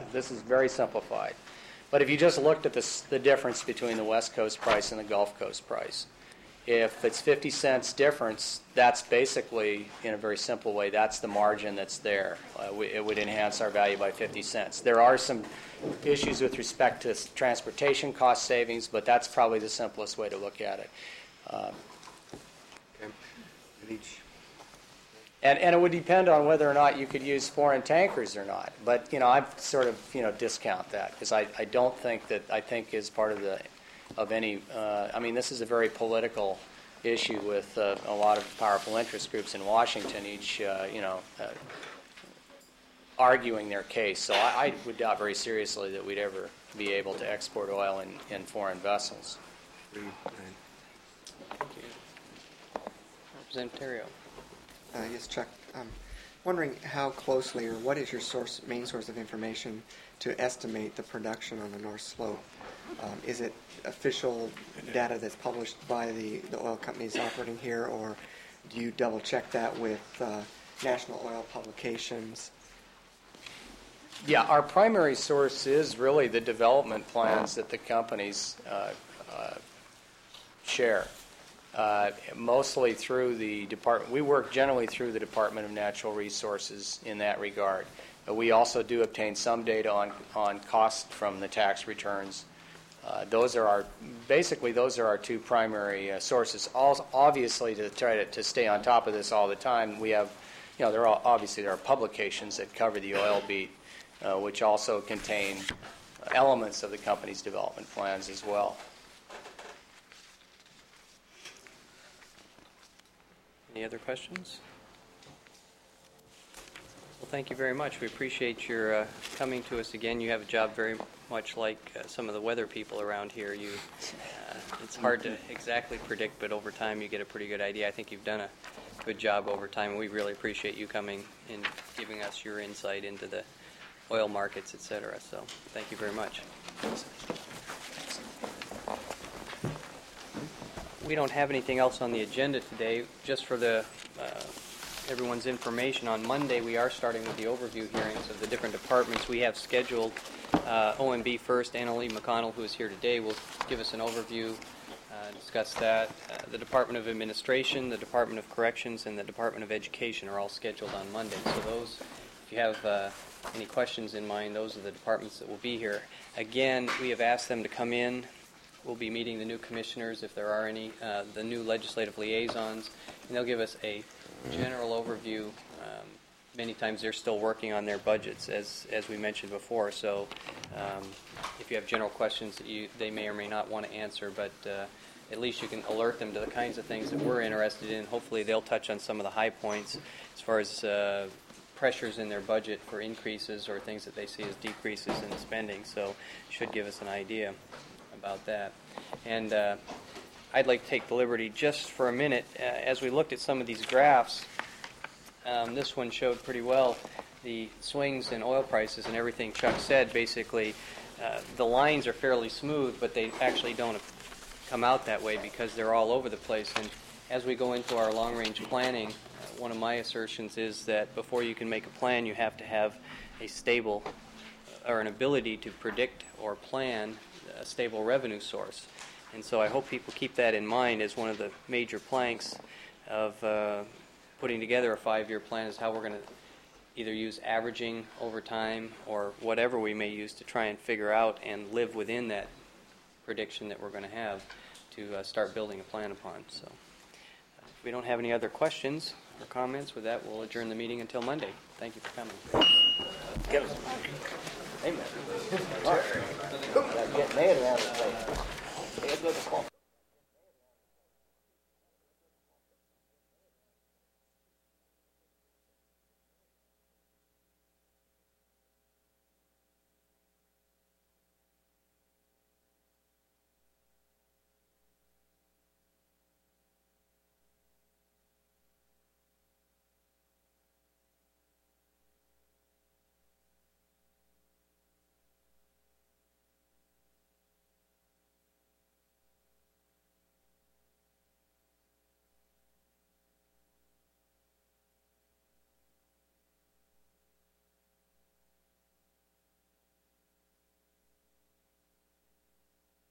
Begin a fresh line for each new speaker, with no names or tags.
This is very simplified. But if you just looked at the difference between the West Coast price and the Gulf Coast price, if it's 50 cents difference, that's basically, in a very simple way, that's the margin that's there. It would enhance our value by 50 cents. There are some issues with respect to transportation cost savings, but that's probably the simplest way to look at it. And it would depend on whether or not you could use foreign tankers or not. But, I sort of, discount that because I don't think that, I think is part of any, this is a very political issue with a lot of powerful interest groups in Washington, each, arguing their case. So I would doubt very seriously that we'd ever be able to export oil in foreign vessels.
Thank
you. Representative Terrio.
Yes, Chuck. Wondering how closely, or what is your main source of information to estimate the production on the North Slope? Is it official data that's published by the oil companies operating here, or do you double-check that with national oil publications?
Yeah, our primary source is really the development plans that the companies share. Mostly through the department. We work generally through the Department of Natural Resources in that regard. We also do obtain some data on cost from the tax returns. Those are our two primary sources. Obviously, to try to stay on top of this all the time, we have, there are publications that cover the oil beat, which also contain elements of the company's development plans as well.
Any other questions? Well, thank you very much. We appreciate your coming to us again. You have a job very much like some of the weather people around here. It's hard to exactly predict, but over time you get a pretty good idea. I think you've done a good job over time, and we really appreciate you coming and giving us your insight into the oil markets, et cetera. So thank you very much. We don't have anything else on the agenda today. Just for everyone's information, on Monday we are starting with the overview hearings of the different departments. We have scheduled OMB first. Annalee McConnell, who is here today, will give us an overview, discuss that. The Department of Administration, the Department of Corrections, and the Department of Education are all scheduled on Monday. So those, if you have any questions in mind, those are the departments that will be here. Again, we have asked them to come in. We'll be meeting the new commissioners, if there are any, the new legislative liaisons, and they'll give us a general overview. Many times they're still working on their budgets, as we mentioned before. So if you have general questions that they may or may not want to answer, but at least you can alert them to the kinds of things that we're interested in. Hopefully they'll touch on some of the high points as far as pressures in their budget for increases or things that they see as decreases in spending. So should give us an idea about that. And I'd like to take the liberty just for a minute, as we looked at some of these graphs, this one showed pretty well the swings in oil prices and everything Chuck said. Basically, the lines are fairly smooth, but they actually don't come out that way because they're all over the place. And as we go into our long-range planning, one of my assertions is that before you can make a plan, you have to have a stable or an ability to predict or plan a stable revenue source. And so I hope people keep that in mind as one of the major planks of putting together a 5-year plan, is how we're going to either use averaging over time or whatever we may use to try and figure out and live within that prediction that we're going to have to start building a plan upon. So if we don't have any other questions or comments, with that we'll adjourn the meeting until Monday. Thank you for coming.
Amen. All right. Get mad around the place.